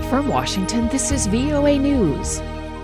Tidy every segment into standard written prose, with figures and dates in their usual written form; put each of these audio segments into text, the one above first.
From Washington, this is VOA News.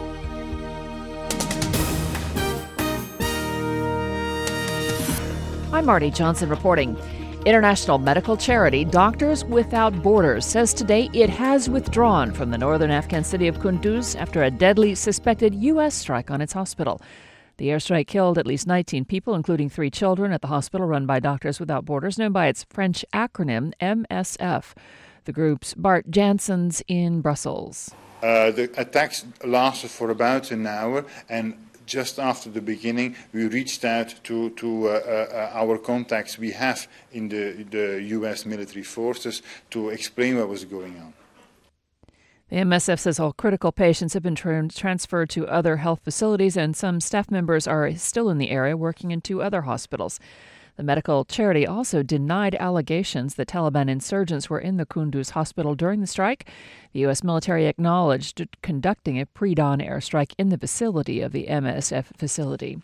I'm Marty Johnson reporting. International medical charity Doctors Without Borders says today it has withdrawn from the northern Afghan city of Kunduz after a deadly suspected U.S. strike on its hospital. The airstrike killed at least 19 people, including 3 children, at the hospital run by Doctors Without Borders, known by its French acronym MSF. The group's Bart Janssens in Brussels. The attacks lasted for about an hour, and just after the beginning, we reached out to our contacts we have in the U.S. military forces to explain what was going on. The MSF says all critical patients have been transferred to other health facilities, and some staff members are still in the area working in 2 other hospitals. The medical charity also denied allegations that Taliban insurgents were in the Kunduz hospital during the strike. The U.S. military acknowledged conducting a pre-dawn airstrike in the vicinity of the MSF facility.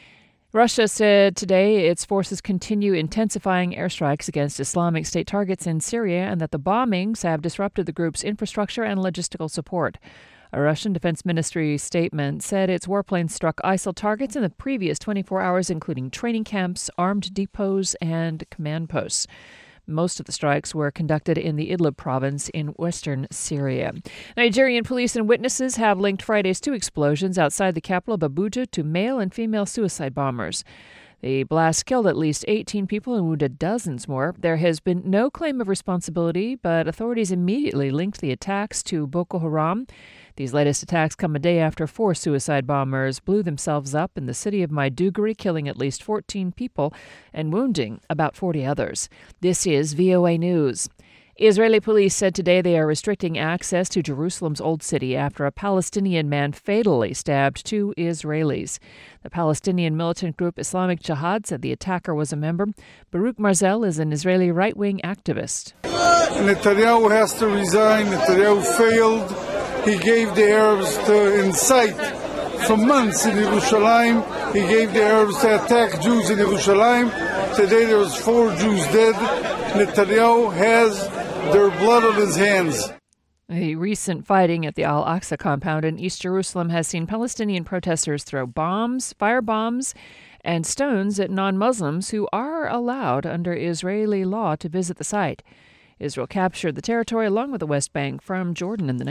Russia said today its forces continue intensifying airstrikes against Islamic State targets in Syria and that the bombings have disrupted the group's infrastructure and logistical support. A Russian Defense Ministry statement said its warplanes struck ISIL targets in the previous 24 hours, including training camps, armed depots, and command posts. Most of the strikes were conducted in the Idlib province in western Syria. Nigerian police and witnesses have linked Friday's 2 explosions outside the capital of Abuja to male and female suicide bombers. The blast killed at least 18 people and wounded dozens more. There has been no claim of responsibility, but authorities immediately linked the attacks to Boko Haram. These latest attacks come a day after 4 suicide bombers blew themselves up in the city of Maiduguri, killing at least 14 people and wounding about 40 others. This is VOA News. Israeli police said today they are restricting access to Jerusalem's Old City after a Palestinian man fatally stabbed 2 Israelis. The Palestinian militant group Islamic Jihad said the attacker was a member. Baruch Marzel is an Israeli right-wing activist. Netanyahu has to resign. Netanyahu failed. He gave the Arabs to incite for months in Yerushalayim. He gave the Arabs to attack Jews in Yerushalayim. Today there was 4 Jews dead. Netanyahu has their blood on his hands. The recent fighting at the Al-Aqsa compound in East Jerusalem has seen Palestinian protesters throw bombs, firebombs, and stones at non-Muslims who are allowed under Israeli law to visit the site. Israel captured the territory along with the West Bank from Jordan in the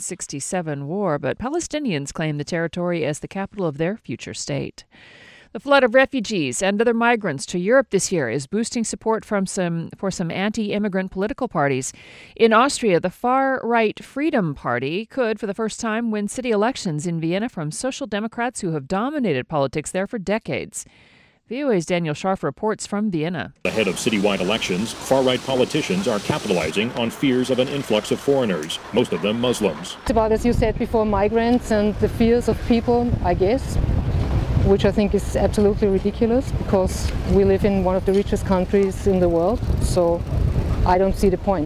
1967 war, but Palestinians claim the territory as the capital of their future state. The flood of refugees and other migrants to Europe this year is boosting support for some anti-immigrant political parties. In Austria, the far-right Freedom Party could, for the first time, win city elections in Vienna from Social Democrats who have dominated politics there for decades. VOA's Daniel Scharf reports from Vienna. Ahead of citywide elections, far-right politicians are capitalizing on fears of an influx of foreigners, most of them Muslims. It's about, as you said before, migrants and the fears of people, I guess, which I think is absolutely ridiculous because we live in one of the richest countries in the world, so I don't see the point.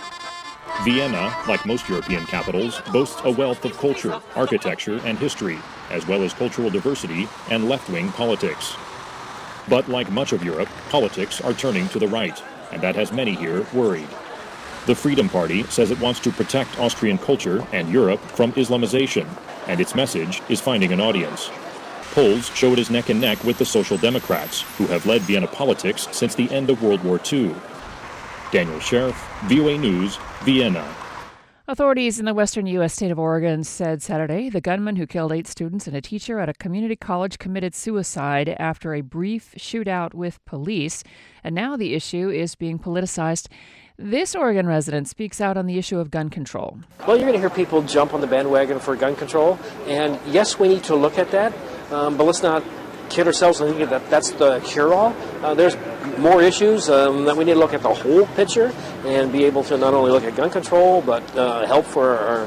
Vienna, like most European capitals, boasts a wealth of culture, architecture, and history, as well as cultural diversity and left-wing politics. But like much of Europe, politics are turning to the right, and that has many here worried. The Freedom Party says it wants to protect Austrian culture and Europe from Islamization, and its message is finding an audience. Polls show it is neck and neck with the Social Democrats, who have led Vienna politics since the end of World War II. Daniel Scharf, VOA News, Vienna. Authorities in the western U.S. state of Oregon said Saturday the gunman who killed 8 students and a teacher at a community college committed suicide after a brief shootout with police, and now the issue is being politicized. This Oregon resident speaks out on the issue of gun control. Well, you're going to hear people jump on the bandwagon for gun control, and yes, we need to look at that, but let's not kid ourselves and think that that's the cure-all. There's more issues that we need to look at the whole picture and be able to not only look at gun control, but help for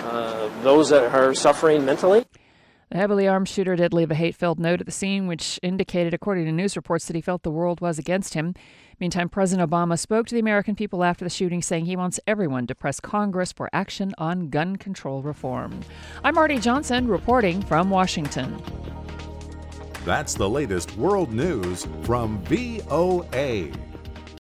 those that are suffering mentally. The heavily armed shooter did leave a hate-filled note at the scene, which indicated, according to news reports, that he felt the world was against him. Meantime, President Obama spoke to the American people after the shooting, saying he wants everyone to press Congress for action on gun control reform. I'm Marty Johnson, reporting from Washington. That's the latest world news from VOA.